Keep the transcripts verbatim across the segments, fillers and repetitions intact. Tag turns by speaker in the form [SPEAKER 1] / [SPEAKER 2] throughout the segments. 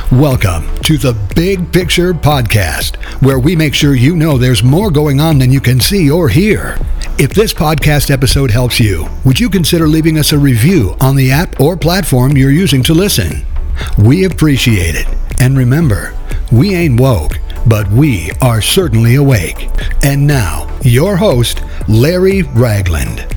[SPEAKER 1] Welcome to the Big Picture Podcast, where we make sure you know there's more going on than you can see or hear. If this podcast episode helps you, would you consider leaving us a review on the app or platform you're using to listen? We appreciate it. And remember, we ain't woke, but we are certainly awake. And now, your host, Larry Ragland.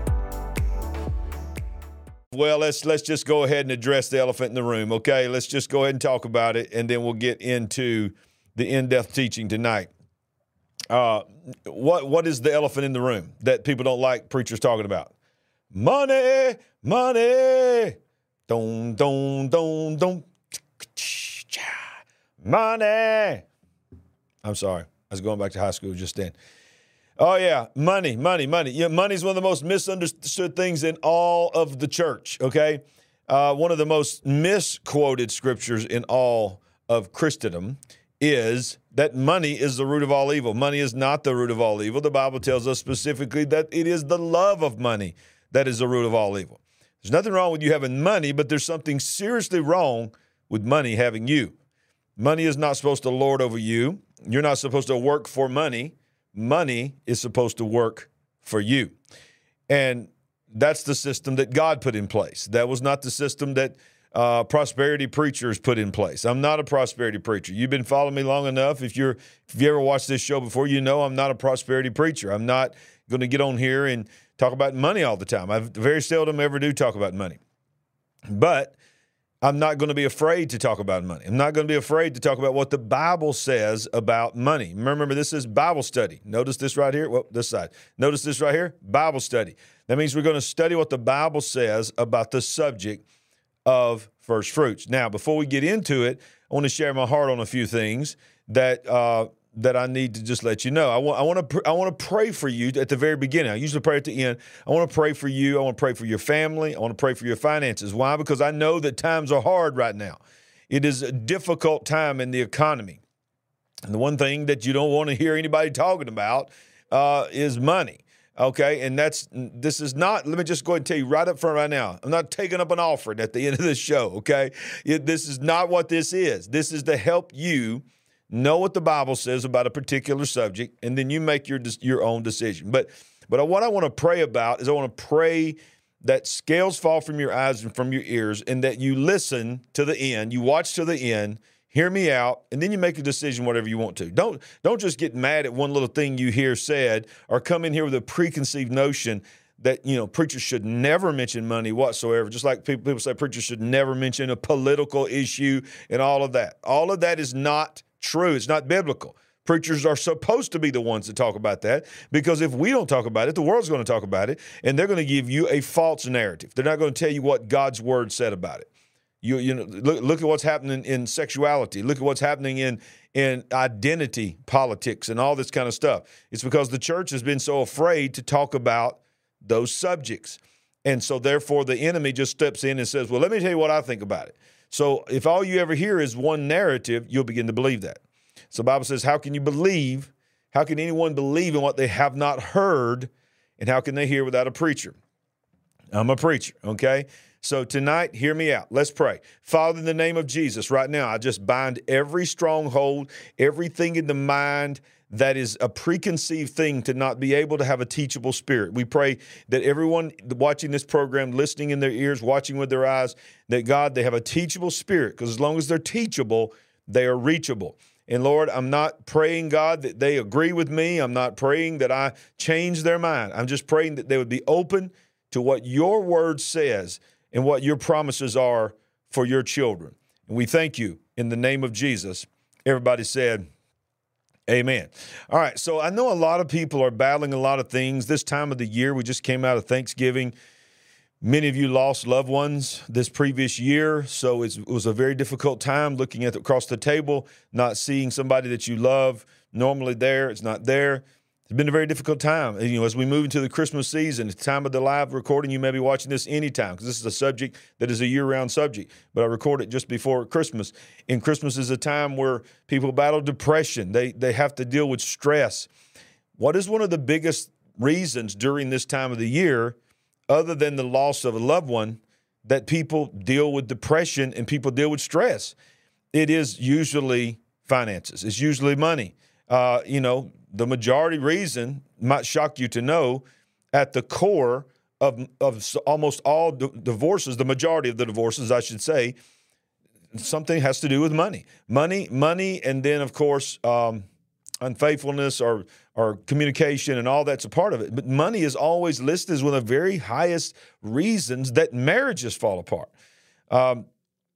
[SPEAKER 2] Well, let's let's just go ahead and address the elephant in the room, okay? Let's just go ahead and talk about it, and then we'll get into the in-depth teaching tonight. Uh, what what is the elephant in the room that people don't like preachers talking about? Money, money, don don don don, money. I'm sorry, I was going back to high school just then. Oh, yeah, money, money, money. Yeah, money is one of the most misunderstood things in all of the church, okay? Uh, one of the most misquoted scriptures in all of Christendom is that money is the root of all evil. Money is not the root of all evil. The Bible tells us specifically that it is the love of money that is the root of all evil. There's nothing wrong with you having money, but there's something seriously wrong with money having you. Money is not supposed to lord over you. You're not supposed to work for money. Money is supposed to work for you. And that's the system that God put in place. That was not the system that uh, prosperity preachers put in place. I'm not a prosperity preacher. You've been following me long enough. If you're, if you ever watched this show before, you know I'm not a prosperity preacher. I'm not going to get on here and talk about money all the time. I very seldom ever do talk about money. But I'm not going to be afraid to talk about money. I'm not going to be afraid to talk about what the Bible says about money. Remember, this is Bible study. Notice this right here. Well, this side. Notice this right here. Bible study. That means we're going to study what the Bible says about the subject of first fruits. Now, before we get into it, I want to share my heart on a few things that uh, that I need to just let you know. I want I want to I want to pray for you at the very beginning. I usually pray at the end. I want to pray for you. I want to pray for your family. I want to pray for your finances. Why? Because I know that times are hard right now. It is a difficult time in the economy. And the one thing that you don't want to hear anybody talking about uh, is money. Okay, and that's this is not, let me just go ahead and tell you right up front right now, I'm not taking up an offering at the end of this show, okay? It, this is not what this is. This is to help you know what the Bible says about a particular subject, and then you make your your own decision. But but what I want to pray about is I want to pray that scales fall from your eyes and from your ears, and that you listen to the end, you watch to the end, hear me out, and then you make a decision whatever you want to. Don't don't just get mad at one little thing you hear said, or come in here with a preconceived notion that, you know, preachers should never mention money whatsoever, just like people, people say preachers should never mention a political issue and all of that. All of that is not true. It's not biblical. Preachers are supposed to be the ones to talk about that, because if we don't talk about it, the world's going to talk about it, and they're going to give you a false narrative. They're not going to tell you what God's word said about it. You, you know, look, look at what's happening in sexuality. Look at what's happening in, in identity politics and all this kind of stuff. It's because the church has been so afraid to talk about those subjects. And so therefore the enemy just steps in and says, well, let me tell you what I think about it. So if all you ever hear is one narrative, you'll begin to believe that. So the Bible says, how can you believe? How can anyone believe in what they have not heard? And how can they hear without a preacher? I'm a preacher, okay? So tonight, hear me out. Let's pray. Father, in the name of Jesus, right now, I just bind every stronghold, everything in the mind that is a preconceived thing to not be able to have a teachable spirit. We pray that everyone watching this program, listening in their ears, watching with their eyes, that God, they have a teachable spirit, because as long as they're teachable, they are reachable. And Lord, I'm not praying, God, that they agree with me. I'm not praying that I change their mind. I'm just praying that they would be open to what your word says and what your promises are for your children. And we thank you in the name of Jesus. Everybody said, amen. All right, so I know a lot of people are battling a lot of things. This time of the year, we just came out of Thanksgiving. Many of you lost loved ones this previous year, so it's, it was a very difficult time looking at the, across the table, not seeing somebody that you love normally there. It's not there. It's been a very difficult time. And, you know, as we move into the Christmas season, it's time of the live recording. You may be watching this anytime, because this is a subject that is a year-round subject. But I record it just before Christmas. And Christmas is a time where people battle depression. They they have to deal with stress. What is one of the biggest reasons during this time of the year, other than the loss of a loved one, that people deal with depression and people deal with stress? it is usually finances. It's usually money. Uh, you know, the majority reason, might shock you to know, at the core of, of almost all d- divorces, the majority of the divorces, I should say, something has to do with money. Money, money, and then, of course, um, unfaithfulness or or communication, and all that's a part of it. But money is always listed as one of the very highest reasons that marriages fall apart. Um,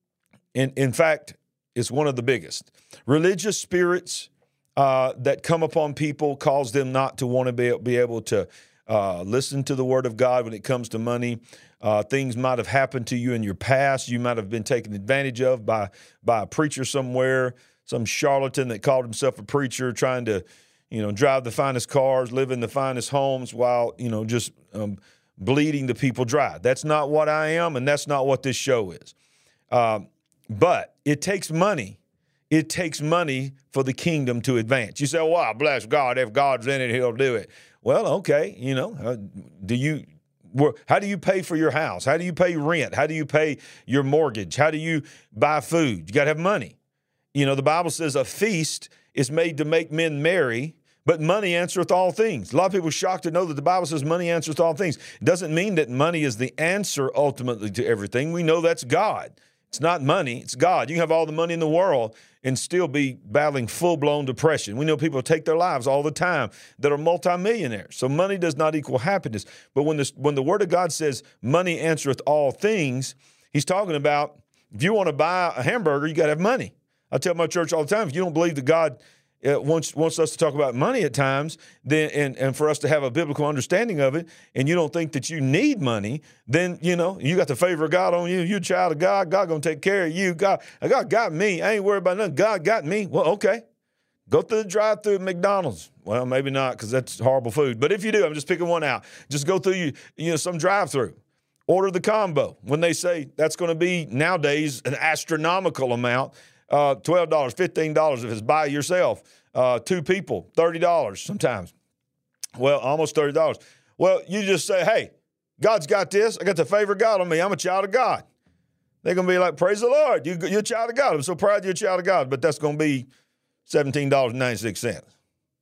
[SPEAKER 2] in, in fact, it's one of the biggest. Religious spirits uh, that come upon people cause them not to want to be, be able to uh, listen to the Word of God when it comes to money. Uh, things might have happened to you in your past. You might have been taken advantage of by, by a preacher somewhere, some charlatan that called himself a preacher, trying to, you know, drive the finest cars, live in the finest homes while, you know, just um, bleeding the people dry. That's not what I am, and that's not what this show is. Um, but it takes money. It takes money for the kingdom to advance. You say, well, bless God. If God's in it, he'll do it. Well, okay, you know, uh, do you... How do you pay for your house? How do you pay rent? How do you pay your mortgage? How do you buy food? You got to have money. You know, the Bible says a feast is made to make men merry, but money answereth all things. A lot of people are shocked to know that the Bible says money answereth all things. It doesn't mean that money is the answer ultimately to everything. We know that's God. It's not money, it's God. You can have all the money in the world and still be battling full-blown depression. We know people take their lives all the time that are multimillionaires. So money does not equal happiness. But when, this, when the Word of God says money answereth all things, he's talking about if you want to buy a hamburger, you got to have money. I tell my church all the time, if you don't believe that God uh, wants, wants us to talk about money at times, then and, and for us to have a biblical understanding of it, and you don't think that you need money, then, you know, you got the favor of God on you. You're a child of God. God going to take care of you. God, God got me. I ain't worried about nothing. God got me. Well, okay. Go through the drive-through at McDonald's. Well, maybe not, because that's horrible food. But if you do, I'm just picking one out. Just go through you, you know, some drive-through. Order the combo. When they say that's going to be nowadays an astronomical amount, Uh, twelve dollars, fifteen dollars if it's by yourself. Uh, two people, thirty dollars sometimes. Well, almost thirty dollars. Well, you just say, hey, God's got this. I got the favor of God on me. I'm a child of God. They're going to be like, praise the Lord. You, you're a child of God. I'm so proud you're a child of God. But that's going to be seventeen dollars and ninety-six cents.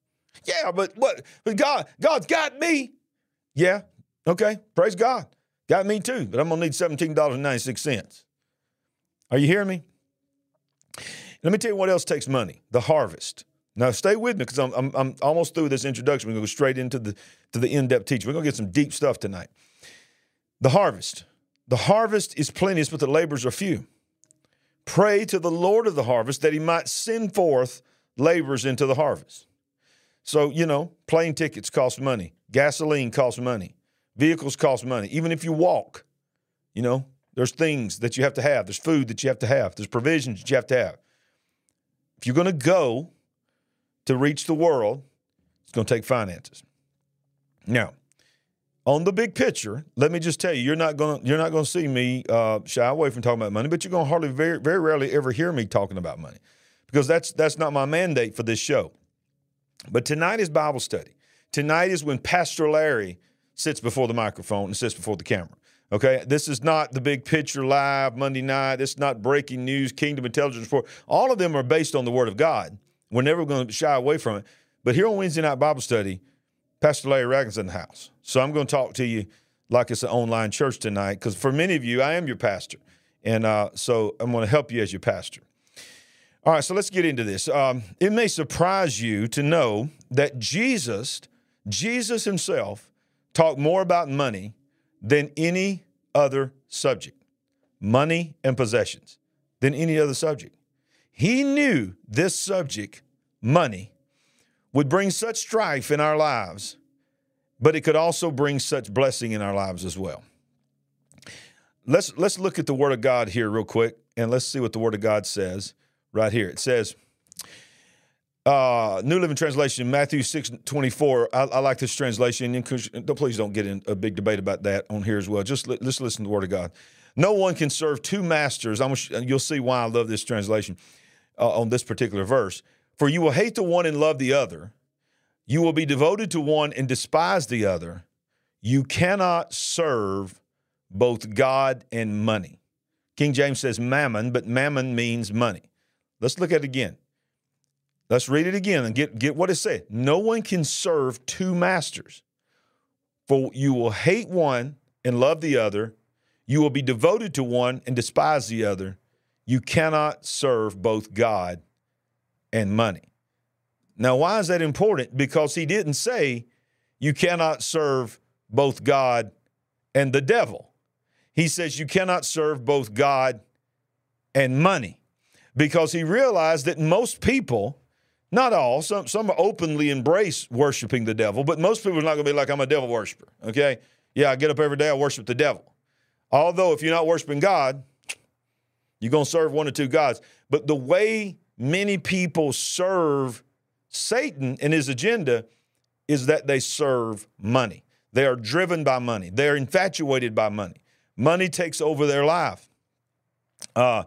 [SPEAKER 2] Yeah, but what? But God, God's got me. Yeah, okay, praise God. Got me too, but I'm going to need seventeen dollars and ninety-six cents. Are you hearing me? Let me tell you what else takes money. The harvest. Now, stay with me because I'm, I'm, I'm almost through this introduction. We're going to go straight into the, to the in-depth teaching. We're going to get some deep stuff tonight. The harvest. The harvest is plenteous, but the laborers are few. Pray to the Lord of the harvest that he might send forth laborers into the harvest. So, you know, plane tickets cost money. Gasoline costs money. Vehicles cost money. Even if you walk, you know, there's things that you have to have. There's food that you have to have. There's provisions that you have to have. If you're going to go to reach the world, it's going to take finances. Now, on the big picture, let me just tell you, you're not going to, you're not going to see me uh, shy away from talking about money, but you're going to hardly, very, very rarely ever hear me talking about money because that's that's not my mandate for this show. But tonight is Bible study. Tonight is when Pastor Larry sits before the microphone and sits before the camera. Okay, this is not the big picture live Monday night. It's not breaking news, Kingdom Intelligence Report. All of them are based on the Word of God. We're never going to shy away from it. But here on Wednesday Night Bible Study, Pastor Larry Ragland's in the house. So I'm going to talk to you like it's an online church tonight because for many of you, I am your pastor. And uh, so I'm going to help you as your pastor. All right, so let's get into this. Um, it may surprise you to know that Jesus, Jesus himself, talked more about money than any other subject, money and possessions, than any other subject. He knew this subject, money, would bring such strife in our lives, but it could also bring such blessing in our lives as well. Let's, let's look at the Word of God here real quick, and let's see what the Word of God says right here. It says, Uh, New Living Translation, Matthew six twenty-four. I, I like this translation. And please don't get in a big debate about that on here as well. Just li- let's listen to the Word of God. No one can serve two masters. I'm, you'll see why I love this translation uh, on this particular verse. For you will hate the one and love the other. You will be devoted to one and despise the other. You cannot serve both God and money. King James says mammon, but mammon means money. Let's look at it again. Let's read it again and get, get what it said. No one can serve two masters, for you will hate one and love the other. You will be devoted to one and despise the other. You cannot serve both God and money. Now, why is that important? Because he didn't say you cannot serve both God and the devil. He says you cannot serve both God and money, because he realized that most people, not all, some, some openly embrace worshiping the devil, but most people are not going to be like, I'm a devil worshiper, okay? Yeah, I get up every day, I worship the devil. Although if you're not worshiping God, you're going to serve one or two gods. But the way many people serve Satan and his agenda is that they serve money. They are driven by money. They are infatuated by money. Money takes over their life. Uh,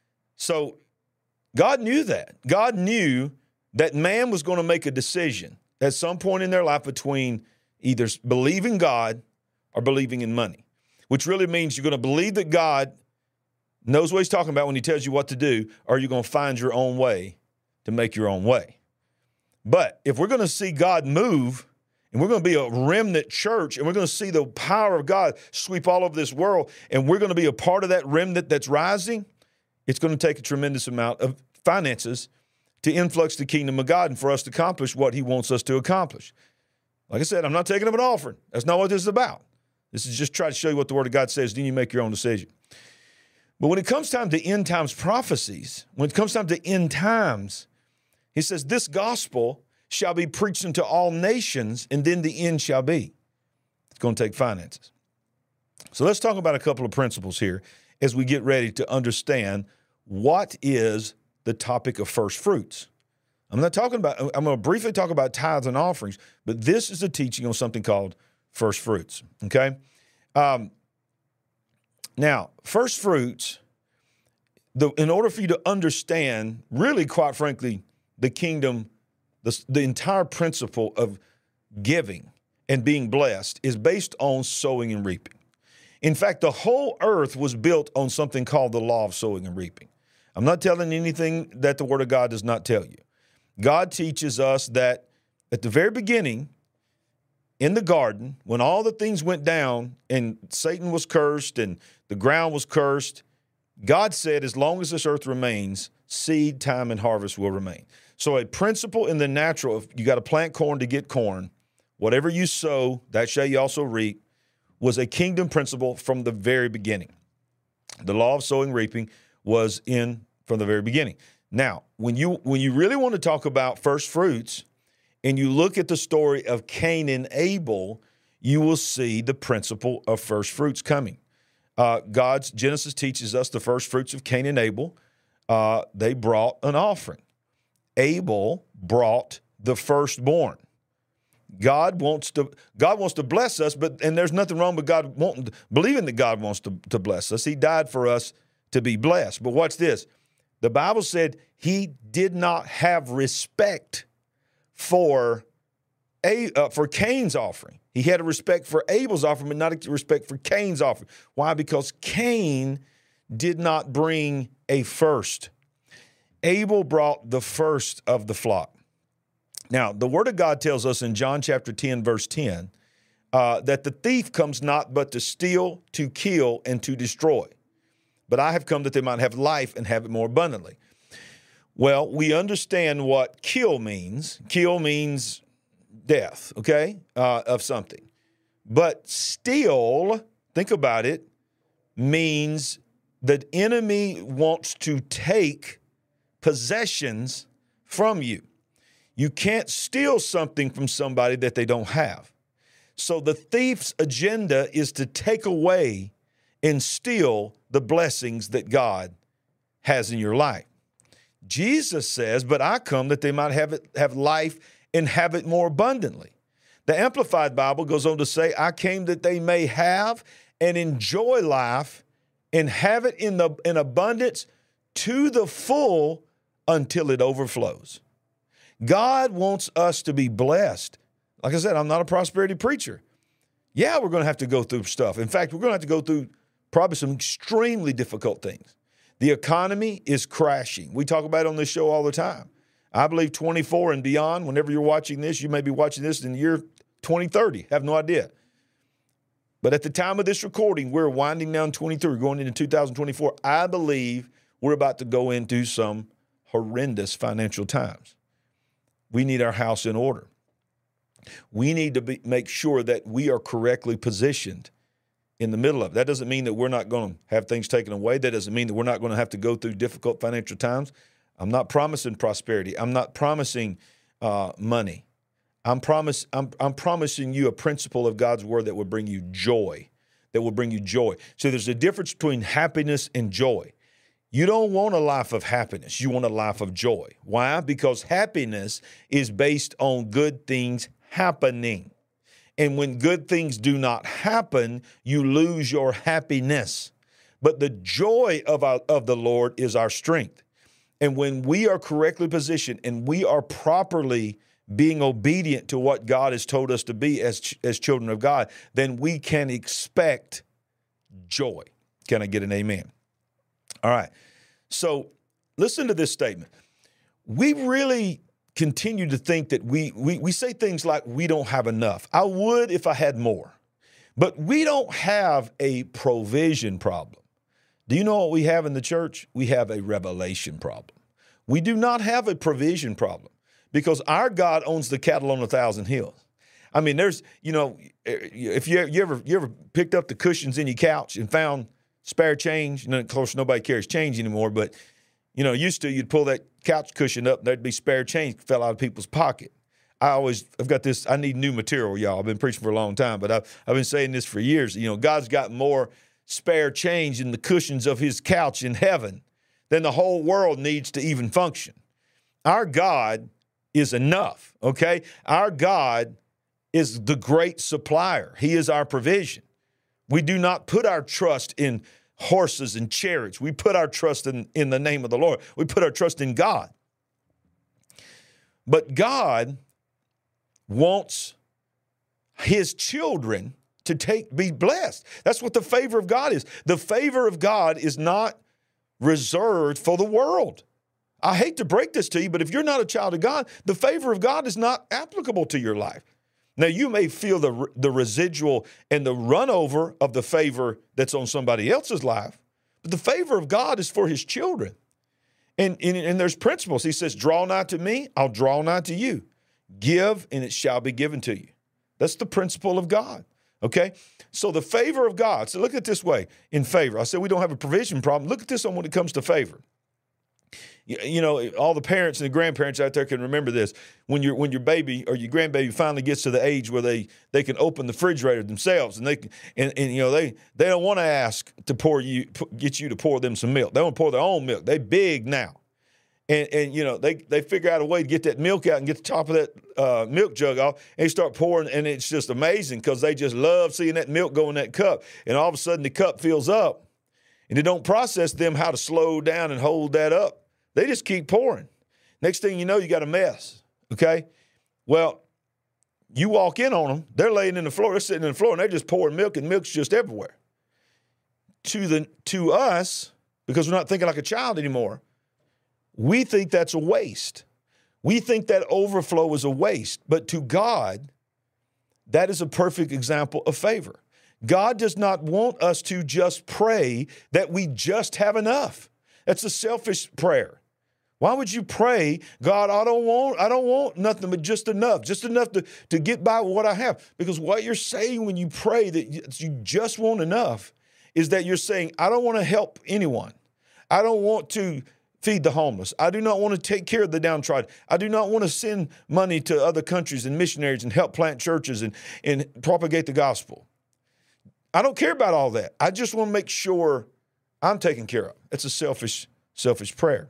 [SPEAKER 2] so God knew that. God knew that man was going to make a decision at some point in their life between either believing God or believing in money, which really means you're going to believe that God knows what he's talking about when he tells you what to do, or you're going to find your own way to make your own way. But if we're going to see God move, and we're going to be a remnant church, and we're going to see the power of God sweep all over this world, and we're going to be a part of that remnant that's rising, it's going to take a tremendous amount of finances to influx the kingdom of God and for us to accomplish what he wants us to accomplish. Like I said, I'm not taking up an offering. That's not what this is about. This is just try to show you what the Word of God says, then you make your own decision. But when it comes time to end times prophecies, when it comes time to end times, he says, this gospel shall be preached unto all nations, and then the end shall be. It's going to take finances. So let's talk about a couple of principles here as we get ready to understand what is the topic of first fruits. I'm not talking about, I'm going to briefly talk about tithes and offerings, but this is a teaching on something called first fruits, okay? Um, now, first fruits, the, in order for you to understand, really, quite frankly, the kingdom, the, the entire principle of giving and being blessed is based on sowing and reaping. In fact, the whole earth was built on something called the law of sowing and reaping. I'm not telling you anything that the Word of God does not tell you. God teaches us that at the very beginning, in the garden, when all the things went down and Satan was cursed and the ground was cursed, God said, as long as this earth remains, seed, time, and harvest will remain. So a principle in the natural, if you got to plant corn to get corn, whatever you sow, that shall you also reap, was a kingdom principle from the very beginning. The law of sowing and reaping was in from the very beginning. Now, when you when you really want to talk about first fruits, and you look at the story of Cain and Abel, you will see the principle of first fruits coming. Uh, God's Genesis teaches us the first fruits of Cain and Abel. Uh, they brought an offering. Abel brought the firstborn. God wants to God wants to bless us, but and there's nothing wrong with God wanting, believing that God wants to, to bless us. He died for us to be blessed. But watch this. The Bible said he did not have respect for a uh, for Cain's offering. He had a respect for Abel's offering, but not a respect for Cain's offering. Why? Because Cain did not bring a first. Abel brought the first of the flock. Now, the Word of God tells us in John chapter ten, verse ten, uh, that the thief comes not but to steal, to kill, and to destroy. But I have come that they might have life and have it more abundantly. Well, we understand what kill means. Kill means death, okay, uh, of something. But steal, think about it, means the enemy wants to take possessions from you. You can't steal something from somebody that they don't have. So the thief's agenda is to take away and steal the blessings that God has in your life. Jesus says, but I come that they might have it, have life and have it more abundantly. The Amplified Bible goes on to say, I came that they may have and enjoy life and have it in the in abundance to the full until it overflows. God wants us to be blessed. Like I said, I'm not a prosperity preacher. Yeah, we're going to have to go through stuff. In fact, we're going to have to go through probably some extremely difficult things. The economy is crashing. We talk about it on this show all the time. I believe twenty-four and beyond, whenever you're watching this, you may be watching this in the year twenty thirty. Have no idea. But at the time of this recording, we're winding down twenty-three, going into two thousand twenty-four. I believe we're about to go into some horrendous financial times. We need our house in order. We need to be, make sure that we are correctly positioned in the middle of it. That doesn't mean that we're not going to have things taken away. That doesn't mean that we're not going to have to go through difficult financial times. I'm not promising prosperity. I'm not promising uh, money. I'm, promise, I'm, I'm promising you a principle of God's word that will bring you joy, that will bring you joy. So there's a difference between happiness and joy. You don't want a life of happiness. You want a life of joy. Why? Because happiness is based on good things happening. And when good things do not happen, you lose your happiness. But the joy of, our, of the Lord is our strength. And when we are correctly positioned and we are properly being obedient to what God has told us to be as, as children of God, then we can expect joy. Can I get an amen? All right. So listen to this statement. We really continue to think that we, we, we say things like we don't have enough. I would if I had more. But we don't have a provision problem. Do you know what we have in the church? We have a revelation problem. We do not have a provision problem because our God owns the cattle on a thousand hills. I mean, there's, you know, if you, you ever you ever picked up the cushions in your couch and found spare change, and of course nobody carries change anymore, but, you know, used to you'd pull that couch cushion up, there'd be spare change fell out of people's pocket. I always, I've got this, I need new material, y'all. I've been preaching for a long time, but I've, I've been saying this for years. You know, God's got more spare change in the cushions of his couch in heaven than the whole world needs to even function. Our God is enough, okay? Our God is the great supplier. He is our provision. We do not put our trust in horses and chariots. We put our trust in, in the name of the Lord. We put our trust in God. But God wants his children to take be blessed. That's what the favor of God is. The favor of God is not reserved for the world. I hate to break this to you, but if you're not a child of God, the favor of God is not applicable to your life. Now, you may feel the, the residual and the runover of the favor that's on somebody else's life, but the favor of God is for his children. And, and, and there's principles. He says, draw nigh to me, I'll draw nigh to you. Give, and it shall be given to you. That's the principle of God, okay? So the favor of God, so look at it this way, in favor. I said we don't have a provision problem. Look at this on when it comes to favor. You, you know, all the parents and the grandparents out there can remember this. When your when your baby or your grandbaby finally gets to the age where they, they can open the refrigerator themselves, and they can, and, and you know they they don't want to ask to pour you get you to pour them some milk. They want to pour their own milk. They big now, and and you know they they figure out a way to get that milk out and get the top of that uh, milk jug off, and they start pouring, and it's just amazing because they just love seeing that milk go in that cup, and all of a sudden the cup fills up, and it don't process them how to slow down and hold that up. They just keep pouring. Next thing you know, you got a mess, okay? Well, you walk in on them, they're laying in the floor, they're sitting in the floor, and they're just pouring milk, and milk's just everywhere. To the to us, because we're not thinking like a child anymore, we think that's a waste. We think that overflow is a waste. But to God, that is a perfect example of favor. God does not want us to just pray that we just have enough. That's a selfish prayer. Why would you pray, God, I don't want, I don't want nothing but just enough, just enough to, to get by with what I have? Because what you're saying when you pray that you just want enough is that you're saying, I don't want to help anyone. I don't want to feed the homeless. I do not want to take care of the downtrodden. I do not want to send money to other countries and missionaries and help plant churches and, and propagate the gospel. I don't care about all that. I just want to make sure I'm taken care of. It's a selfish, selfish prayer.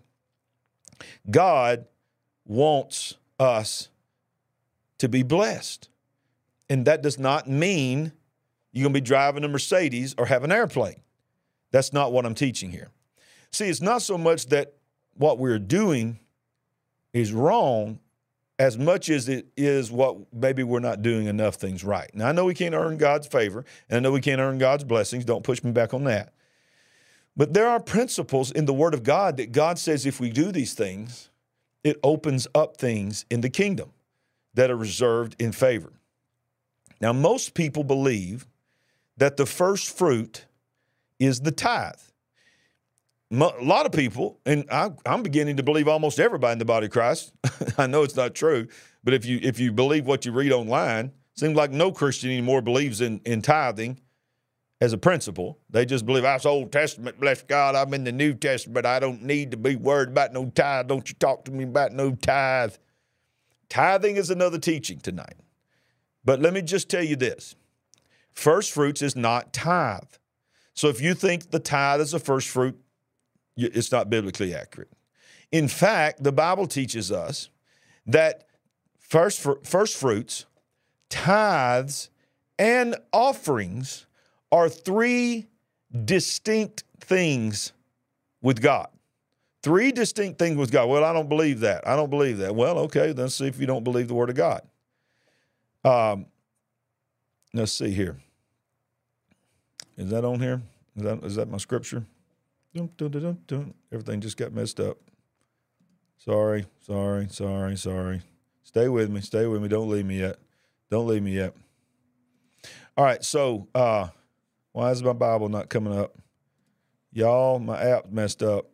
[SPEAKER 2] God wants us to be blessed. And that does not mean you're going to be driving a Mercedes or have an airplane. That's not what I'm teaching here. See, it's not so much that what we're doing is wrong as much as it is what maybe we're not doing enough things right. Now, I know we can't earn God's favor, and I know we can't earn God's blessings. Don't push me back on that. But there are principles in the Word of God that God says if we do these things, it opens up things in the kingdom that are reserved in favor. Now, most people believe that the first fruit is the tithe. A lot of people, and I, I'm beginning to believe almost everybody in the body of Christ. I know it's not true, but if you if you believe what you read online, it seems like no Christian anymore believes in, in tithing as a principle. They just believe, that's Old Testament, bless God, I'm in the New Testament, I don't need to be worried about no tithe. Don't you talk to me about no tithe. Tithing is another teaching tonight. But let me just tell you this. First fruits is not tithe. So if you think the tithe is a first fruit, it's not biblically accurate. In fact, the Bible teaches us that first, fr- first fruits, tithes, and offerings are three distinct things with God. Three distinct things with God. Well, I don't believe that. I don't believe that. Well, okay, let's see if you don't believe the Word of God. Um, let's see here. Is that on here? Is that, is that my scripture? Dun, dun, dun, dun, dun. Everything just got messed up. Sorry, sorry, sorry, sorry. Stay with me. Stay with me. Don't leave me yet. Don't leave me yet. All right, so uh, why is my Bible not coming up? Y'all, my app messed up.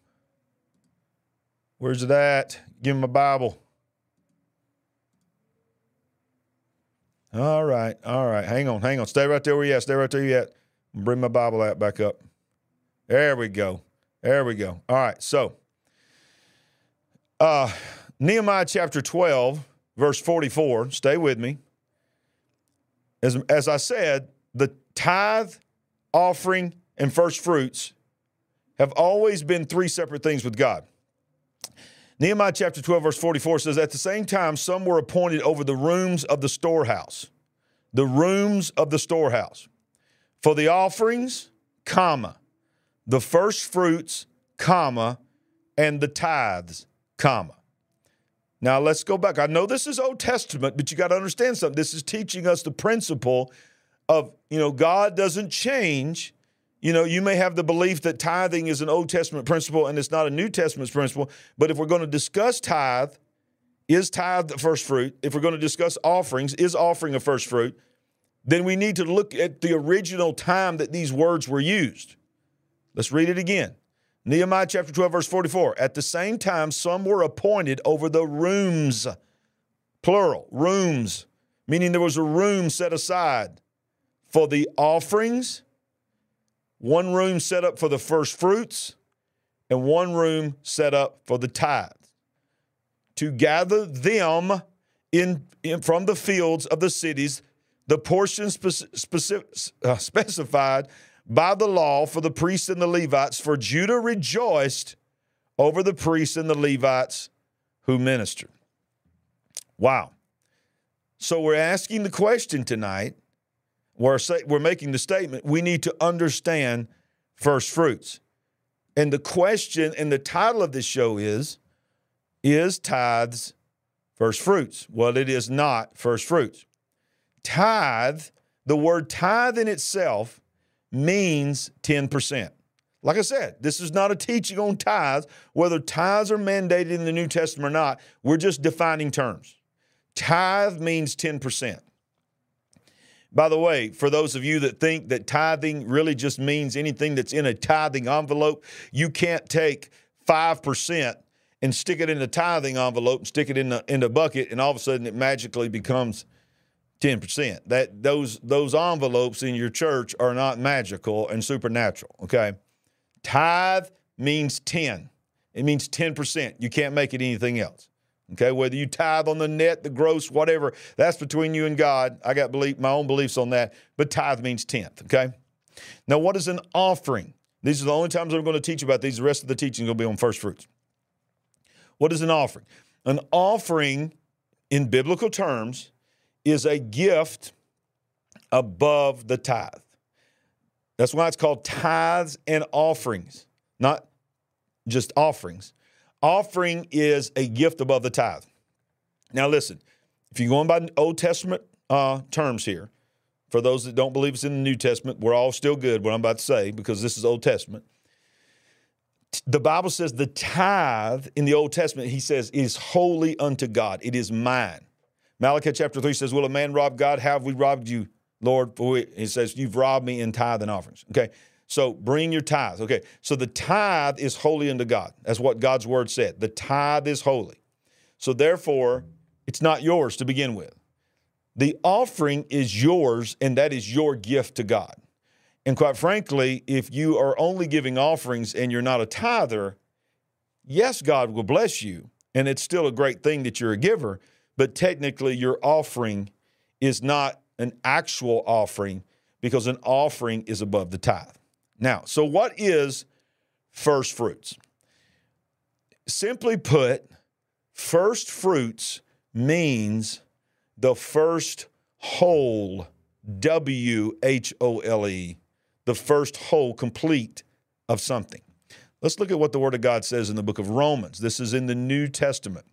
[SPEAKER 2] Where's it at? Give me my Bible. All right, all right. Hang on, hang on. Stay right there where you at. Stay right there where you at. Bring my Bible app back up. There we go. There we go. All right, so uh, Nehemiah chapter twelve, verse forty-four. Stay with me. As, as I said, the tithe, offering, and first fruits have always been three separate things with God. Nehemiah chapter twelve, verse forty-four says, at the same time, some were appointed over the rooms of the storehouse. The rooms of the storehouse. For the offerings, comma, the first fruits, comma, and the tithes, comma. Now, let's go back. I know this is Old Testament, but you got to understand something. This is teaching us the principle of, you know, God doesn't change. You know, you may have the belief that tithing is an Old Testament principle and it's not a New Testament principle, but if we're going to discuss tithe, is tithe the first fruit? If we're going to discuss offerings, is offering a first fruit? Then we need to look at the original time that these words were used. Let's read it again. Nehemiah chapter twelve, verse forty-four. At the same time, some were appointed over the rooms, plural, rooms, meaning there was a room set aside for the offerings, one room set up for the first fruits, and one room set up for the tithes, to gather them in, in from the fields of the cities, the portion speci- specific, uh, specified by the law for the priests and the Levites, for Judah rejoiced over the priests and the Levites who ministered. Wow. So we're asking the question tonight, we're, say, we're making the statement, we need to understand first fruits. And the question and the title of this show is, is tithes first fruits? Well, it is not first fruits. Tithe, the word tithe in itself means ten percent. Like I said, this is not a teaching on tithes. Whether tithes are mandated in the New Testament or not, we're just defining terms. Tithe means ten percent. By the way, for those of you that think that tithing really just means anything that's in a tithing envelope, you can't take five percent and stick it in the tithing envelope and stick it in the, in the bucket, and all of a sudden it magically becomes ten percent. That those those envelopes in your church are not magical and supernatural, okay? Tithe means ten. It means ten percent. You can't make it anything else, okay? Whether you tithe on the net, the gross, whatever, that's between you and God. I got belief, my own beliefs on that, but tithe means tenth, okay? Now, what is an offering? These are the only times I'm going to teach about these. The rest of the teaching will be on first fruits. What is an offering? An offering, in biblical terms, is a gift above the tithe. That's why it's called tithes and offerings, not just offerings. Offering is a gift above the tithe. Now listen, if you're going by Old Testament uh, terms here, for those that don't believe it's in the New Testament, we're all still good, what I'm about to say, because this is Old Testament. The Bible says the tithe in the Old Testament, he says, is holy unto God. It is mine. Malachi chapter three says, will a man rob God? How have we robbed you, Lord? For we, he says, you've robbed me in tithe and offerings. Okay, so bring your tithes. Okay, so the tithe is holy unto God. That's what God's word said. The tithe is holy. So therefore, it's not yours to begin with. The offering is yours, and that is your gift to God. And quite frankly, if you are only giving offerings and you're not a tither, yes, God will bless you, and it's still a great thing that you're a giver, but technically your offering is not an actual offering because an offering is above the tithe. Now, so what is first fruits? Simply put, first fruits means the first whole, W H O L E, the first whole, complete of something. Let's look at what the Word of God says in the book of Romans. This is in the New Testament.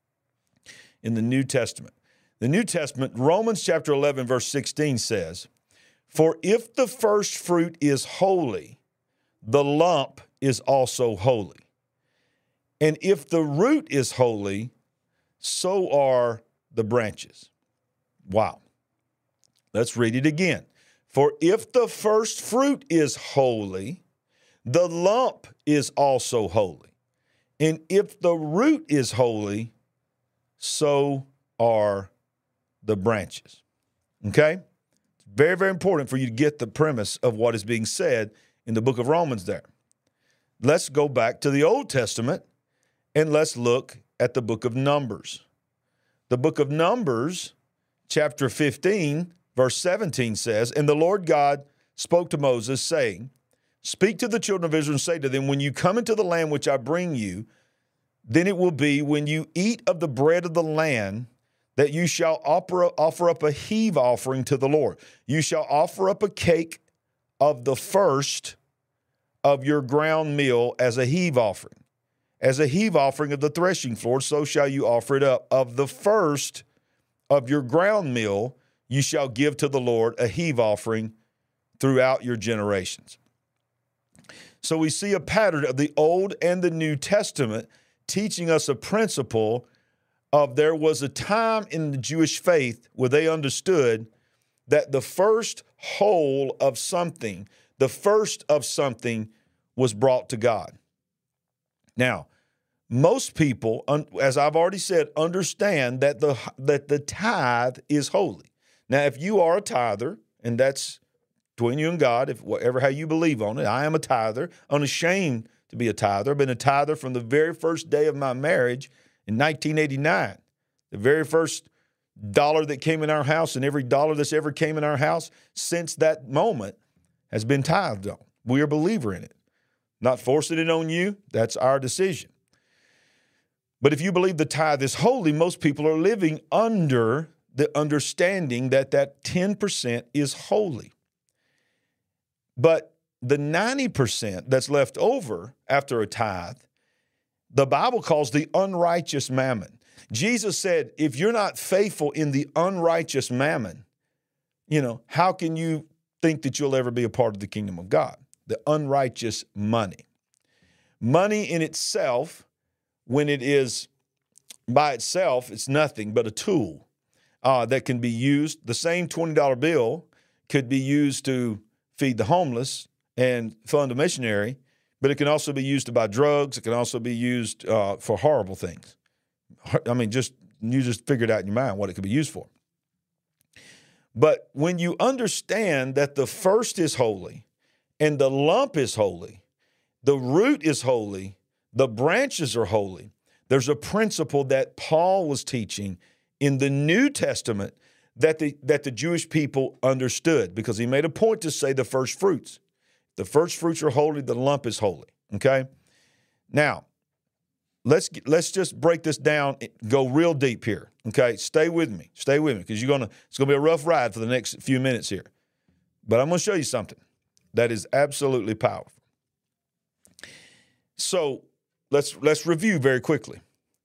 [SPEAKER 2] In the New Testament. The New Testament, Romans chapter eleven, verse sixteen says, for if the first fruit is holy, the lump is also holy. And if the root is holy, so are the branches. Wow. Let's read it again. For if the first fruit is holy, the lump is also holy. And if the root is holy, so are the branches. Okay? It's very, very important for you to get the premise of what is being said in the book of Romans there. Let's go back to the Old Testament and let's look at the book of Numbers. The book of Numbers, chapter fifteen, verse seventeen says, and the Lord God spoke to Moses, saying, speak to the children of Israel and say to them, when you come into the land which I bring you, then it will be when you eat of the bread of the land that you shall offer, offer up a heave offering to the Lord. You shall offer up a cake of the first of your ground meal as a heave offering. As a heave offering of the threshing floor, so shall you offer it up. Of the first of your ground meal, you shall give to the Lord a heave offering throughout your generations. So we see a pattern of the Old and the New Testament teaching us a principle of there was a time in the Jewish faith where they understood that the first whole of something, the first of something was brought to God. Now, most people, as I've already said, understand that the that the tithe is holy. Now, if you are a tither, and that's between you and God, if whatever how you believe on it, I am a tither, unashamed to be a tither. I've been a tither from the very first day of my marriage in nineteen eighty-nine. The very first dollar that came in our house and every dollar that's ever came in our house since that moment has been tithed on. We are a believer in it. Not forcing it on you, that's our decision. But if you believe the tithe is holy, most people are living under the understanding that that ten percent is holy. But the ninety percent that's left over after a tithe, the Bible calls the unrighteous mammon. Jesus said, if you're not faithful in the unrighteous mammon, you know, how can you think that you'll ever be a part of the kingdom of God? The unrighteous money. Money in itself, when it is by itself, it's nothing but a tool uh, that can be used. The same twenty dollar bill could be used to feed the homeless and fund a missionary, but it can also be used to buy drugs. It can also be used uh, for horrible things. I mean, just you just figure it out in your mind what it could be used for. But when you understand that the first is holy, and the lump is holy, the root is holy, the branches are holy, there's a principle that Paul was teaching in the New Testament that the, that the Jewish people understood, because he made a point to say the first fruits. The first fruits are holy, the lump is holy, okay? Now, let's let's just break this down, go real deep here, okay? Stay with me, stay with me, because you're gonna it's gonna be a rough ride for the next few minutes here. But I'm gonna show you something that is absolutely powerful. So let's let's review very quickly.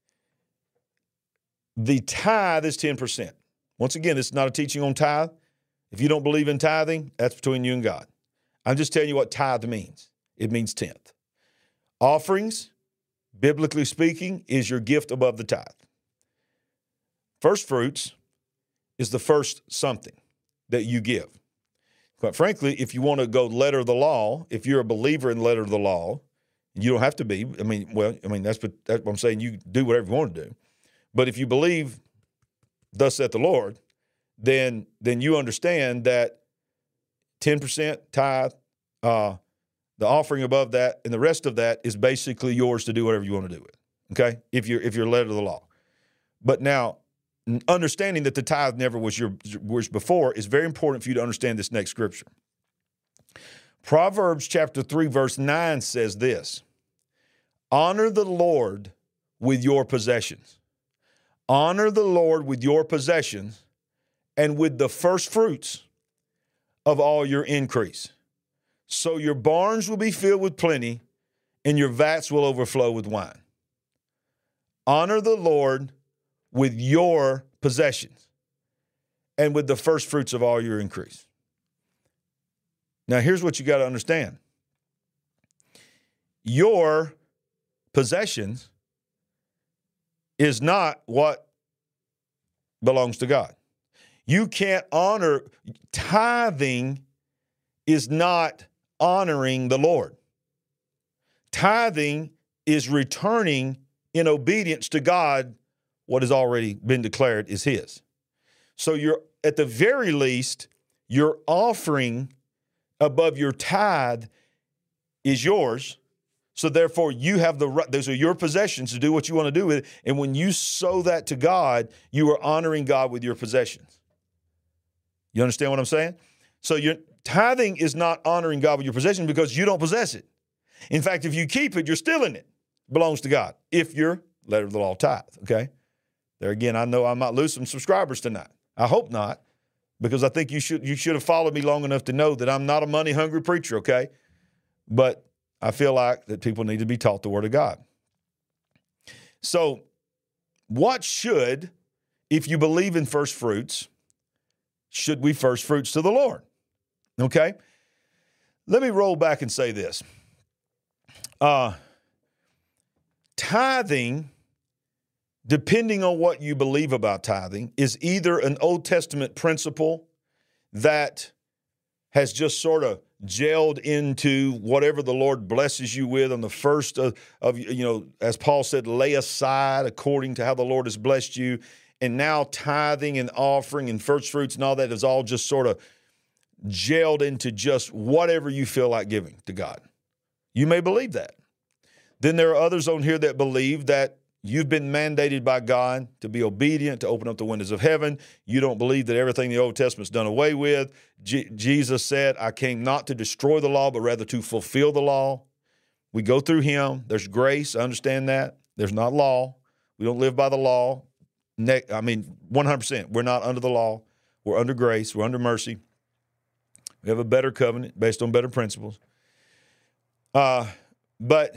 [SPEAKER 2] The tithe is ten percent. Once again, this is not a teaching on tithe. If you don't believe in tithing, that's between you and God. I'm just telling you what tithe means. It means tenth. Offerings, biblically speaking, is your gift above the tithe. First fruits is the first something that you give. Quite frankly, if you want to go letter of the law, if you're a believer in letter of the law, you don't have to be. I mean, well, I mean, that's what, that's what I'm saying. You do whatever you want to do. But if you believe, thus saith the Lord, then then you understand that ten percent tithe, uh, the offering above that, and the rest of that is basically yours to do whatever you want to do with. Okay, if you're if you're led to the law. But now, understanding that the tithe never was your was before is very important for you to understand this next scripture. Proverbs chapter three, verse nine says this: honor the Lord with your possessions. Honor the Lord with your possessions and with the first fruits of all your increase. So your barns will be filled with plenty and your vats will overflow with wine. Honor the Lord with your possessions and with the first fruits of all your increase. Now, here's what you got to understand. Your possessions is not what belongs to God. You can't honor, tithing is not honoring the Lord. Tithing is returning in obedience to God what has already been declared is his. So you're, at the very least, your offering above your tithe is yours. So therefore, you have the right, those are your possessions to do what you want to do with it. And when you sow that to God, you are honoring God with your possessions. You understand what I'm saying? So your tithing is not honoring God with your possessions because you don't possess it. In fact, if you keep it, you're stealing it. It belongs to God if you're letter of the law tithe, okay? There again, I know I might lose some subscribers tonight. I hope not, because I think you should you should have followed me long enough to know that I'm not a money-hungry preacher, okay? But I feel like that people need to be taught the Word of God. So what should, if you believe in first fruits, should we first fruits to the Lord? Okay? Let me roll back and say this. Uh, tithing, depending on what you believe about tithing, is either an Old Testament principle that has just sort of gelled into whatever the Lord blesses you with on the first of, of, you know, as Paul said, lay aside according to how the Lord has blessed you. And now tithing and offering and first fruits and all that is all just sort of gelled into just whatever you feel like giving to God. You may believe that. Then there are others on here that believe that you've been mandated by God to be obedient, to open up the windows of heaven. You don't believe that everything in the Old Testament's done away with. Je- Jesus said, I came not to destroy the law, but rather to fulfill the law. We go through him. There's grace. I understand that. There's not law. We don't live by the law. Ne- I mean, one hundred percent. We're not under the law. We're under grace. We're under mercy. We have a better covenant based on better principles. Uh, but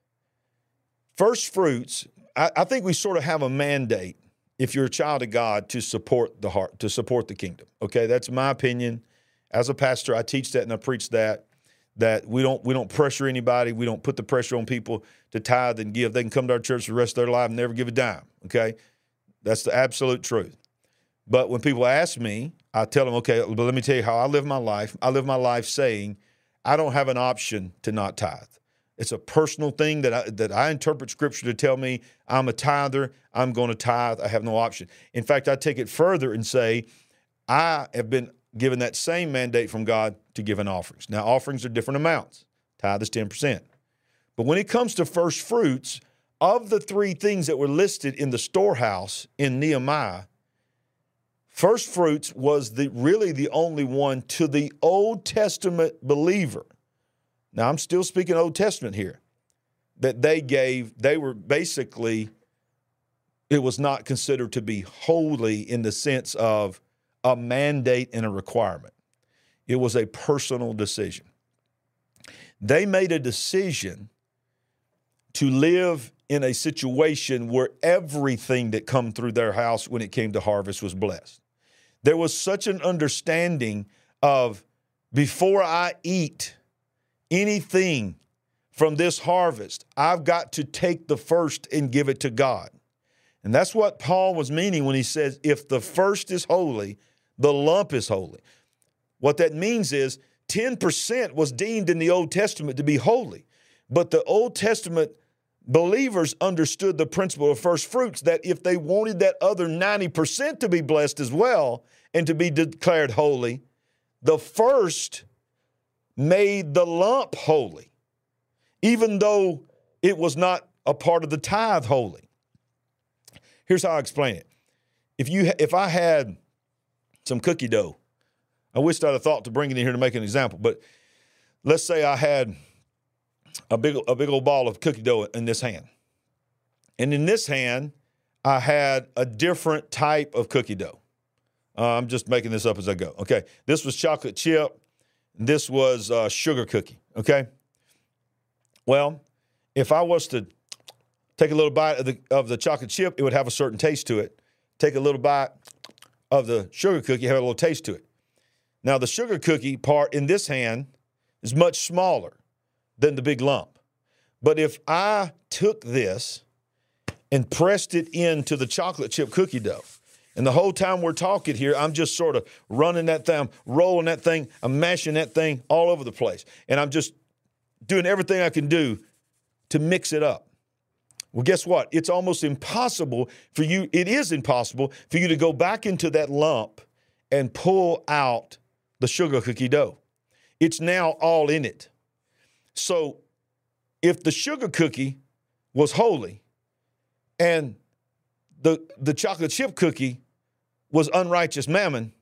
[SPEAKER 2] first fruits, I, I think we sort of have a mandate, if you're a child of God, to support the heart, to support the kingdom. Okay, that's my opinion. As a pastor, I teach that and I preach that, that we don't we don't pressure anybody. We don't put the pressure on people to tithe and give. They can come to our church for the rest of their life and never give a dime. Okay, that's the absolute truth. But when people ask me, I tell them, okay, but let me tell you how I live my life. I live my life saying, I don't have an option to not tithe. It's a personal thing that I, that I interpret Scripture to tell me I'm a tither, I'm going to tithe, I have no option. In fact, I take it further and say I have been given that same mandate from God to give in offerings. Now, offerings are different amounts. Tithe is ten percent. But when it comes to first fruits, of the three things that were listed in the storehouse in Nehemiah, first fruits was the really the only one to the Old Testament believer. Now, I'm still speaking Old Testament here, that they gave, they were basically, it was not considered to be holy in the sense of a mandate and a requirement. It was a personal decision. They made a decision to live in a situation where everything that come through their house when it came to harvest was blessed. There was such an understanding of, before I eat anything from this harvest, I've got to take the first and give it to God. And that's what Paul was meaning when he says, if the first is holy, the lump is holy. What that means is ten percent was deemed in the Old Testament to be holy. But the Old Testament believers understood the principle of first fruits, that if they wanted that other ninety percent to be blessed as well and to be declared holy, the first made the lump holy, even though it was not a part of the tithe holy. Here's how I explain it. If you, if I had some cookie dough, I wished I'd have thought to bring it in here to make an example, but let's say I had a big, a big old ball of cookie dough in this hand. And in this hand, I had a different type of cookie dough. Uh, I'm just making this up as I go. Okay. This was chocolate chip. This was uh, sugar cookie. Okay. Well, if I was to take a little bite of the, of the chocolate chip, it would have a certain taste to it. Take a little bite of the sugar cookie, have a little taste to it. Now, the sugar cookie part in this hand is much smaller than the big lump. But if I took this and pressed it into the chocolate chip cookie dough, and the whole time we're talking here, I'm just sort of running that thing, I'm rolling that thing, I'm mashing that thing all over the place. And I'm just doing everything I can do to mix it up. Well, guess what? It's almost impossible for you, it is impossible for you to go back into that lump and pull out the sugar cookie dough. It's now all in it. So if the sugar cookie was holy and the, the chocolate chip cookie was unrighteous mammon,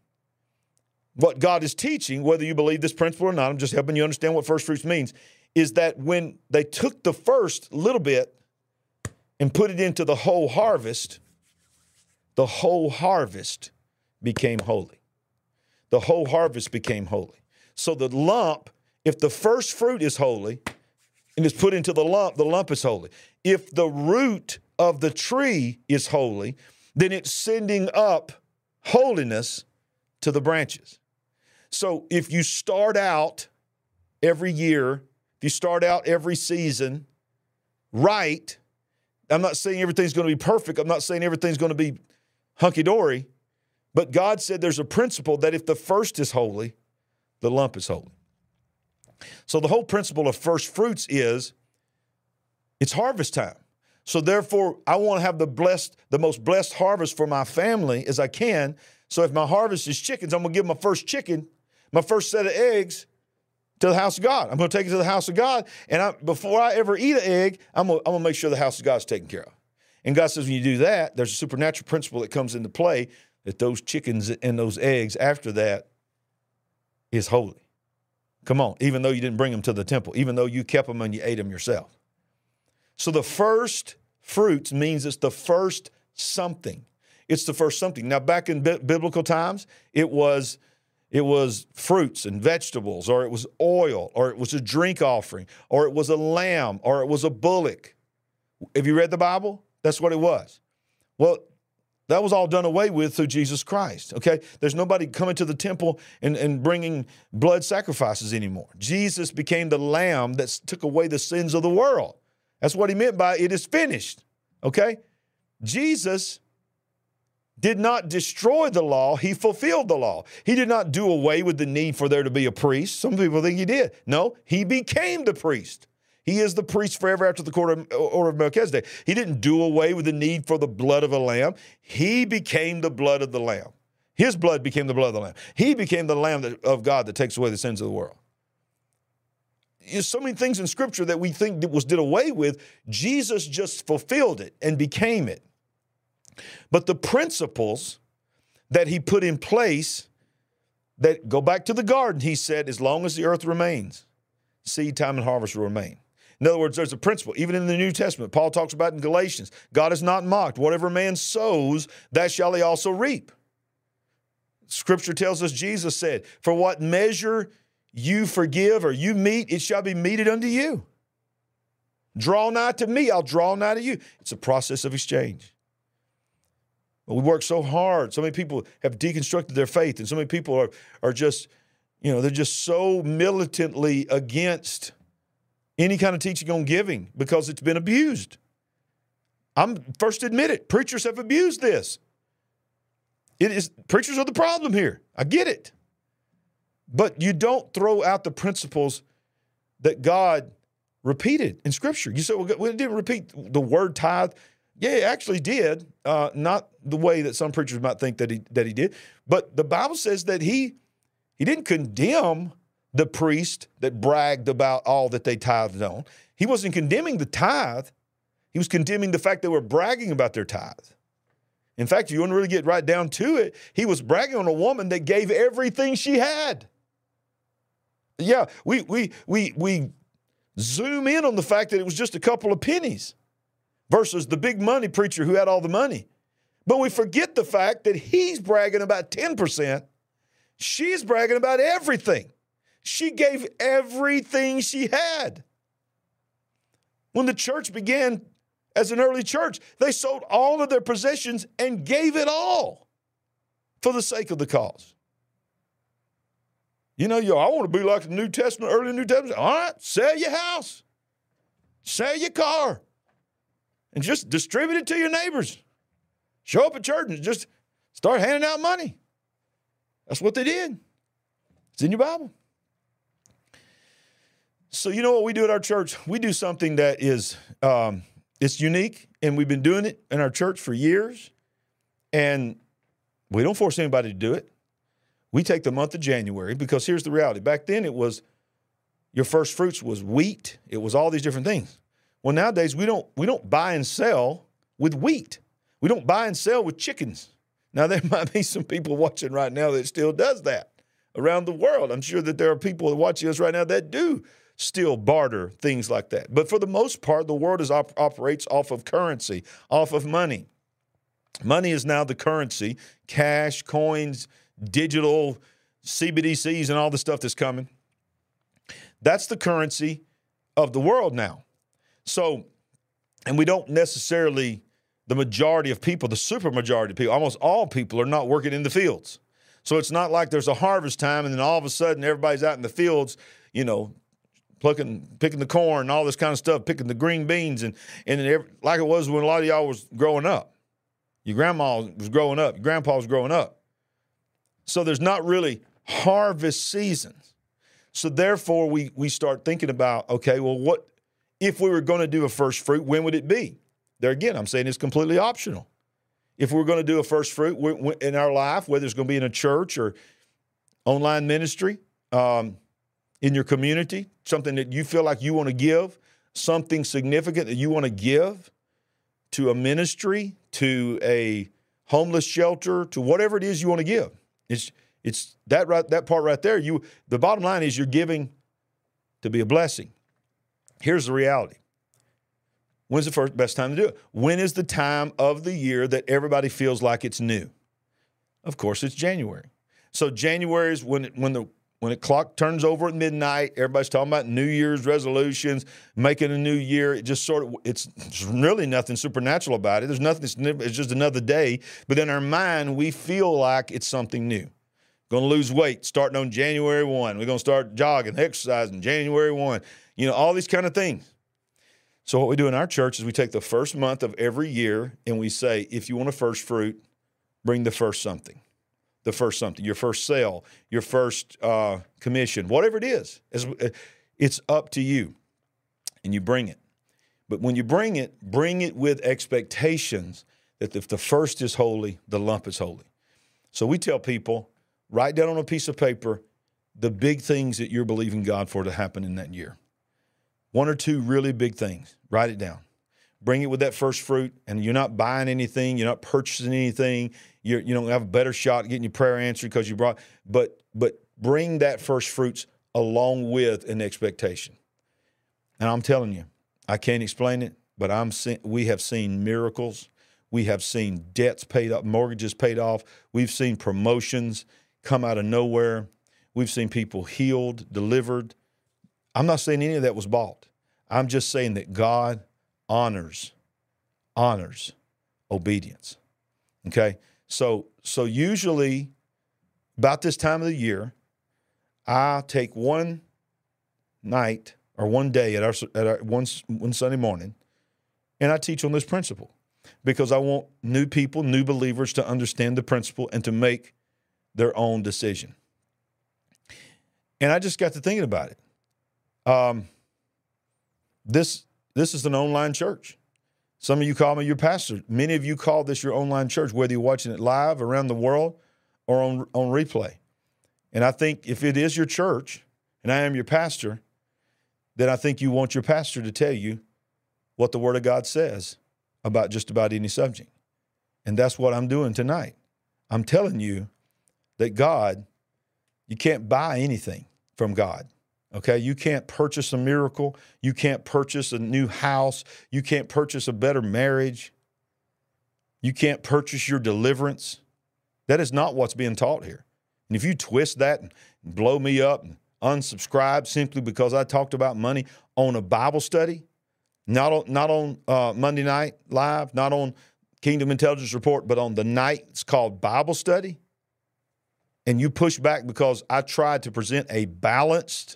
[SPEAKER 2] what God is teaching, whether you believe this principle or not, I'm just helping you understand what first fruits means, is that when they took the first little bit and put it into the whole harvest, the whole harvest became holy. The whole harvest became holy. So the lump, if the first fruit is holy and is put into the lump, the lump is holy. If the root of the tree is holy, then it's sending up holiness to the branches. So if you start out every year, if you start out every season right, I'm not saying everything's going to be perfect. I'm not saying everything's going to be hunky-dory. But God said there's a principle that if the first is holy, the lump is holy. So the whole principle of first fruits is it's harvest time. So therefore, I want to have the blessed, the most blessed harvest for my family as I can. So if my harvest is chickens, I'm going to give my first chicken, my first set of eggs, to the house of God. I'm going to take it to the house of God, and I, before I ever eat an egg, I'm going, to, I'm going to make sure the house of God is taken care of. And God says when you do that, there's a supernatural principle that comes into play that those chickens and those eggs after that is holy. Come on, even though you didn't bring them to the temple, even though you kept them and you ate them yourself. So the first fruits means it's the first something. It's the first something. Now, back in bi- biblical times, it was It was fruits and vegetables, or it was oil, or it was a drink offering, or it was a lamb, or it was a bullock. Have you read the Bible? That's what it was. Well, that was all done away with through Jesus Christ, okay? There's nobody coming to the temple and, and bringing blood sacrifices anymore. Jesus became the lamb that took away the sins of the world. That's what he meant by it is finished, okay? Jesus did not destroy the law, he fulfilled the law. He did not do away with the need for there to be a priest. Some people think he did. No, he became the priest. He is the priest forever after the order of Melchizedek. He didn't do away with the need for the blood of a lamb. He became the blood of the lamb. His blood became the blood of the lamb. He became the lamb that, of God that takes away the sins of the world. There's so many things in Scripture that we think that was did away with. Jesus just fulfilled it and became it. But the principles that he put in place that go back to the garden, he said, as long as the earth remains, seed time and harvest will remain. In other words, there's a principle. Even in the New Testament, Paul talks about in Galatians, God is not mocked. Whatever man sows, that shall he also reap. Scripture tells us, Jesus said, for what measure you forgive or you meet, it shall be meted unto you. Draw nigh to me, I'll draw nigh to you. It's a process of exchange. We work so hard. So many people have deconstructed their faith, and so many people are, are just, you know, they're just so militantly against any kind of teaching on giving because it's been abused. I'm first admit it. Preachers have abused this. It is preachers are the problem here. I get it. But you don't throw out the principles that God repeated in Scripture. You say, well, we didn't repeat the word tithe. Yeah, he actually did. Uh, not the way that some preachers might think that he that he did. But the Bible says that he he didn't condemn the priest that bragged about all that they tithed on. He wasn't condemning the tithe. He was condemning the fact they were bragging about their tithe. In fact, if you want to really get right down to it, he was bragging on a woman that gave everything she had. Yeah, we we we we zoom in on the fact that it was just a couple of pennies versus the big money preacher who had all the money. But we forget the fact that he's bragging about ten percent. She's bragging about everything. She gave everything she had. When the church began as an early church, they sold all of their possessions and gave it all for the sake of the cause. You know, yo, I want to be like the New Testament, early New Testament. All right, sell your house, sell your car, and just distribute it to your neighbors. Show up at church and just start handing out money. That's what they did. It's in your Bible. So you know what we do at our church? We do something that is um, it's unique, and we've been doing it in our church for years, and we don't force anybody to do it. We take the month of January because here's the reality. Back then it was your first fruits was wheat. It was all these different things. Well, nowadays we don't we don't buy and sell with wheat. We don't buy and sell with chickens. Now, there might be some people watching right now that still does that around the world. I'm sure that there are people watching us right now that do still barter things like that. But for the most part, the world is op- operates off of currency, off of money. Money is now the currency, cash, coins, digital, C B D Cs, and all the stuff that's coming. That's the currency of the world now. So, and we don't necessarily, the majority of people, the super majority of people, almost all people are not working in the fields. So it's not like there's a harvest time and then all of a sudden everybody's out in the fields, you know, plucking, picking the corn and all this kind of stuff, picking the green beans, and and every, like it was when a lot of y'all was growing up. Your grandma was growing up. Your grandpa was growing up. So there's not really harvest seasons. So therefore, we we start thinking about, okay, well, what if we were going to do a first fruit, when would it be? There again, I'm saying it's completely optional. If we're going to do a first fruit in our life, whether it's going to be in a church or online ministry, um, in your community, something that you feel like you want to give, something significant that you want to give to a ministry, to a homeless shelter, to whatever it is you want to give. It's it's that right that part right there. You the bottom line is you're giving to be a blessing. Here's the reality. When's the first best time to do it? When is the time of the year that everybody feels like it's new? Of course, it's January. So January is when when the when the clock turns over at midnight. Everybody's talking about New Year's resolutions, making a new year. It just sort of it's, it's really nothing supernatural about it. There's nothing. It's, it's just another day. But in our mind, we feel like it's something new. Going to lose weight starting on January first. We're going to start jogging, exercising January first. You know, all these kind of things. So what we do in our church is we take the first month of every year and we say, if you want a first fruit, bring the first something, the first something, your first sale, your first uh, commission, whatever it is. It's, it's up to you, and you bring it. But when you bring it, bring it with expectations that if the first is holy, the lump is holy. So we tell people, write down on a piece of paper the big things that you're believing God for to happen in that year. One or two really big things. Write it down. Bring it with that first fruit, and you're not buying anything. You're not purchasing anything. You're, you don't have a better shot at getting your prayer answered because you brought, but but bring that first fruits along with an expectation. And I'm telling you, I can't explain it, but I'm see, we have seen miracles. We have seen debts paid off, mortgages paid off. We've seen promotions come out of nowhere. We've seen people healed, delivered. I'm not saying any of that was bought. I'm just saying that God honors, honors obedience. Okay? So, so usually about this time of the year, I take one night or one day at our, at our one, one Sunday morning, and I teach on this principle because I want new people, new believers to understand the principle and to make their own decision. And I just got to thinking about it. Um, this this is an online church. Some of you call me your pastor. Many of you call this your online church, whether you're watching it live around the world or on, on replay. And I think if it is your church and I am your pastor, then I think you want your pastor to tell you what the Word of God says about just about any subject. And that's what I'm doing tonight. I'm telling you that God, you can't buy anything from God. Okay, you can't purchase a miracle. You can't purchase a new house. You can't purchase a better marriage. You can't purchase your deliverance. That is not what's being taught here. And if you twist that and blow me up and unsubscribe simply because I talked about money on a Bible study, not on, not on uh, Monday Night Live, not on Kingdom Intelligence Report, but on the night it's called Bible study, and you push back because I tried to present a balanced,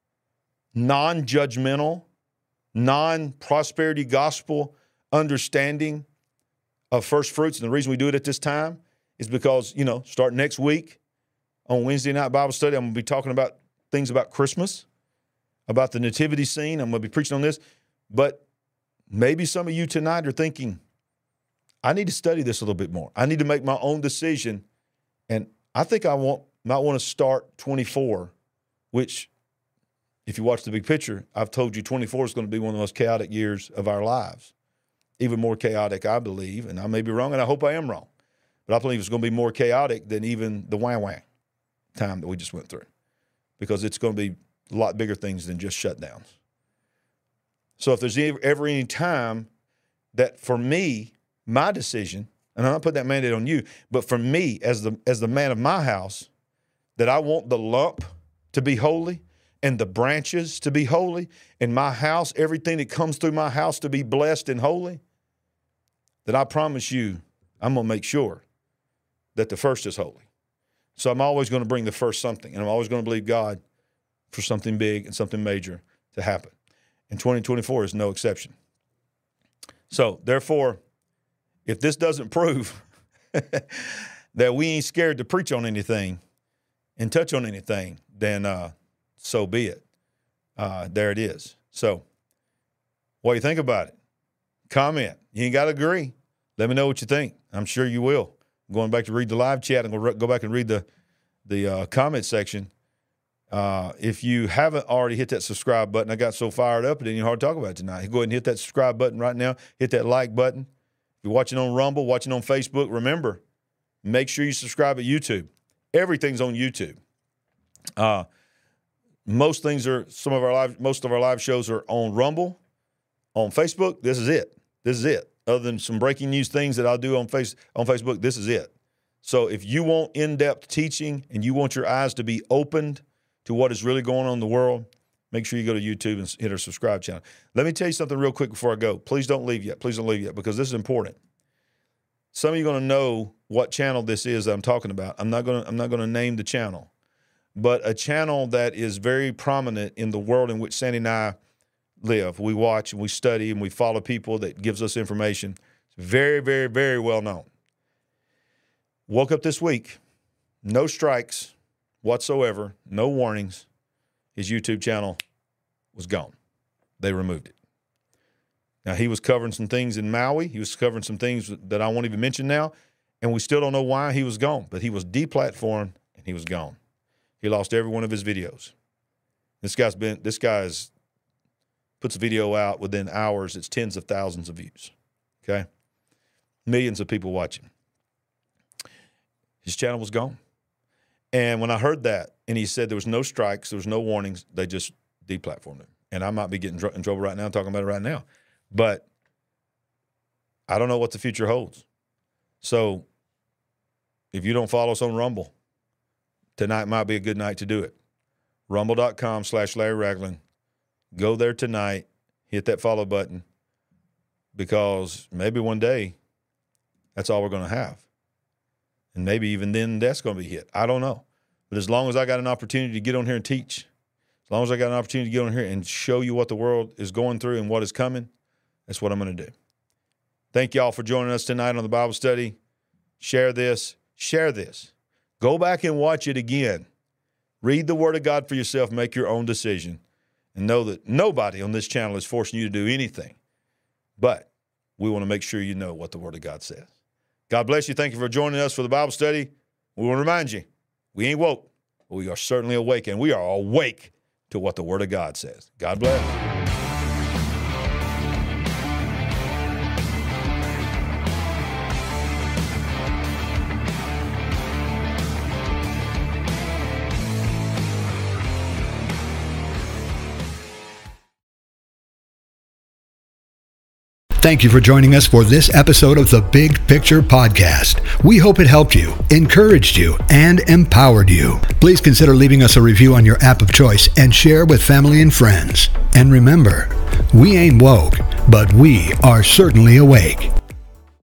[SPEAKER 2] non-judgmental, non-prosperity gospel understanding of first fruits. And the reason we do it at this time is because, you know, starting next week on Wednesday night Bible study, I'm going to be talking about things about Christmas, about the nativity scene. I'm going to be preaching on this. But maybe some of you tonight are thinking, I need to study this a little bit more. I need to make my own decision. And I think I want might want to start twenty-four, which, if you watch the big picture, I've told you twenty-four is going to be one of the most chaotic years of our lives. Even more chaotic, I believe, and I may be wrong, and I hope I am wrong. But I believe it's going to be more chaotic than even the wah-wah time that we just went through, because it's going to be a lot bigger things than just shutdowns. So if there's ever any time that for me, my decision, and I'm not putting that mandate on you, but for me as the as the man of my house, that I want the lump to be holy and the branches to be holy, and my house, everything that comes through my house to be blessed and holy, that I promise you, I'm going to make sure that the first is holy. So I'm always going to bring the first something, and I'm always going to believe God for something big and something major to happen. And twenty twenty-four is no exception. So therefore, if this doesn't prove that we ain't scared to preach on anything and touch on anything, then uh, so be it. Uh, there it is. So what do you think about it? Comment. You ain't got to agree. Let me know what you think. I'm sure you will. I'm going back to read the live chat. I'm going to go back and read the, the uh, comment section. Uh, if you haven't already hit that subscribe button, I got so fired up, it ain't hard to talk about it tonight. Go ahead and hit that subscribe button right now. Hit that like button. If you're watching on Rumble, watching on Facebook, remember, make sure you subscribe at YouTube. Everything's on YouTube. Uh, most things are, some of our live, most of our live shows are on Rumble. On Facebook, this is it. This is it. Other than some breaking news things that I'll do on face on Facebook, this is it. So if you want in-depth teaching and you want your eyes to be opened to what is really going on in the world, make sure you go to YouTube and hit our subscribe channel. Let me tell you something real quick before I go. Please don't leave yet. Please don't leave yet, because this is important. Some of you are going to know what channel this is that I'm talking about. I'm not going to, I'm not going to name the channel, but a channel that is very prominent in the world in which Sandy and I live. We watch and we study and we follow people that gives us information. It's very, very, very well known. Woke up this week, no strikes whatsoever, no warnings. His YouTube channel was gone. They removed it. Now, he was covering some things in Maui. He was covering some things that I won't even mention now, and we still don't know why he was gone, but he was deplatformed and he was gone. He lost every one of his videos. This guy's been, this guy's puts a video out within hours. It's tens of thousands of views, okay? Millions of people watching. His channel was gone. And when I heard that, and he said there was no strikes, there was no warnings, they just deplatformed him. And I might be getting in trouble right now, talking about it right now. But I don't know what the future holds. So if you don't follow us on Rumble, tonight might be a good night to do it. Rumble.com slash Larry Ragland. Go there tonight, hit that follow button, because maybe one day that's all we're going to have. And maybe even then that's going to be hit. I don't know. But as long as I got an opportunity to get on here and teach, As long as I got an opportunity to get on here and show you what the world is going through and what is coming, that's what I'm going to do. Thank y'all for joining us tonight on the Bible study. Share this. Share this. Go back and watch it again. Read the Word of God for yourself. Make your own decision. And know that nobody on this channel is forcing you to do anything. But we want to make sure you know what the Word of God says. God bless you. Thank you for joining us for the Bible study. We want to remind you, we ain't woke, but we are certainly awake, and we are awake to what the Word of God says. God bless.
[SPEAKER 1] Thank you for joining us for this episode of the Big Picture Podcast. We hope it helped you, encouraged you, and empowered you. Please consider leaving us a review on your app of choice and share with family and friends. And remember, we ain't woke, but we are certainly awake.